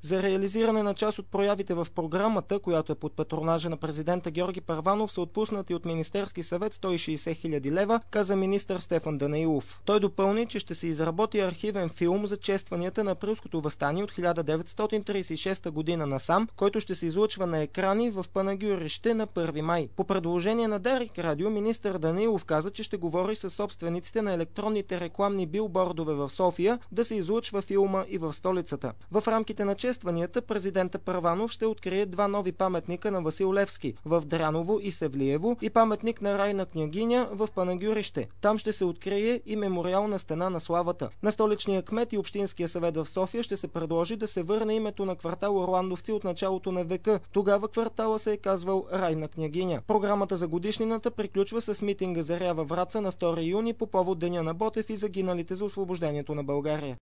За реализиране на част от проявите в програмата, която е под патронажа на президента Георги Първанов, са отпуснати от Министерски съвет 160 хиляди лева, каза министър Стефан Данаилов. Той допълни, че ще се изработи архивен филм за честванията на Априлското въстание от 1936 година насам, който ще се излъчва на екрани в Панагюрище на 1 май. По предложение на Дарик Радио, министър Данаилов каза, че ще говори с собствениците на електронните рекламни билбордове в София да се излъчва филма и в столицата. В рамките на честванията президента Първанов ще открие 2 нови паметника на Васил Левски в Дряново и Севлиево и паметник на Райна княгиня в Панагюрище. Там ще се открие и мемориална стена на славата. На столичния кмет и Общинския съвет в София ще се предложи да се върне името на квартал Орландовци от началото на века. Тогава квартала се е казвал Райна княгиня. Програмата за годишнината приключва с митинга за Рява Враца на 2 юни по повод Деня на Ботев и загиналите за освобождението на България.